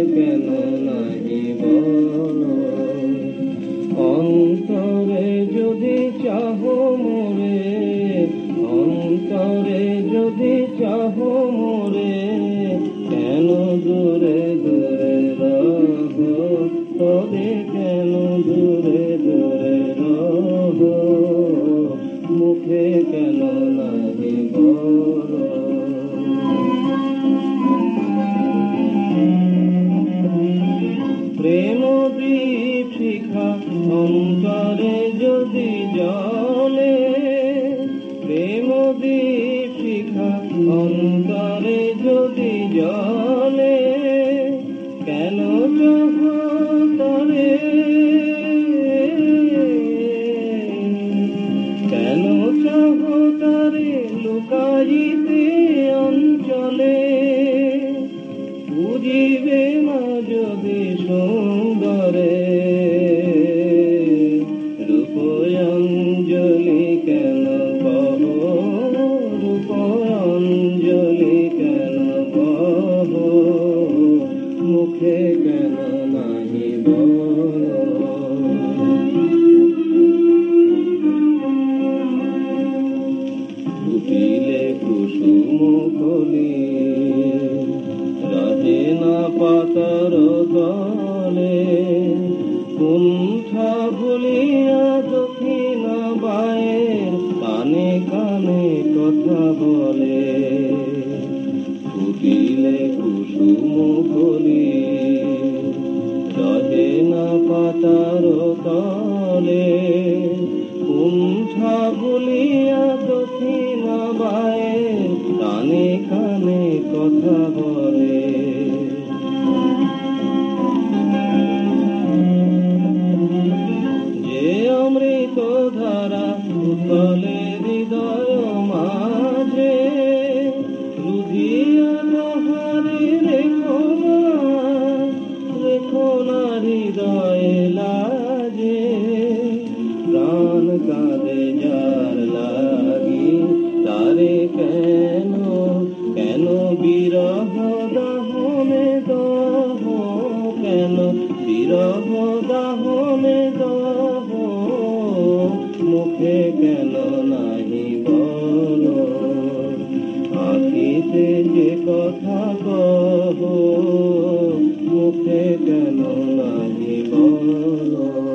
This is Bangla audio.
কেন নাহি বলো, অন্তরে যদি চাহো মোরে, অন্তরে যদি চাহো মোরে, কেন দূরে দূরে রহো, তবে কেন দূরে দূরে রহো, মুখে কেন নাহি বলো। প্রেম দীপ শিখা অন্তরে যদি জ্বলে, প্রেম দীপ শিখা অন্তরে যদি জ্বলে, কেন চাহো তারে, কেন চাহো তারে লুকাইতে অঞ্চলে, বুঝিবে না যদি সুন্দরে, রূপঞ্জলি কেন বহ, রূপঞ্জলি কেন বহ, মুখে কেন নাহি বলো। ফুটিলে কুসুম কলি, রহে না পাতার তলে, কুণ্ঠা ভুলিয়া দক্ষিণ বায়ের কানে কানে কথা বলে, ফুটিলে কুসুম কলি, রহে না পাতার তলে, কুণ্ঠা ভুলিয়া দক্ষিণ বায়ের কানে কানে কথা বলে। যে অমৃত ধারা উতলে হৃদয় মাঝে, রুধিয়া তাহারে রেখো না, রেখো না হৃদয়ে লাজে, প্রাণ কাঁদে যার লাগি, তারে কেন কেন বিরহ দাহনে দহ, কেন বিরহ দাহনে দহ, মুখে কেন নাহি বলো, আখিতে যে কথা কহ, মুখে কেন নাহি বলো।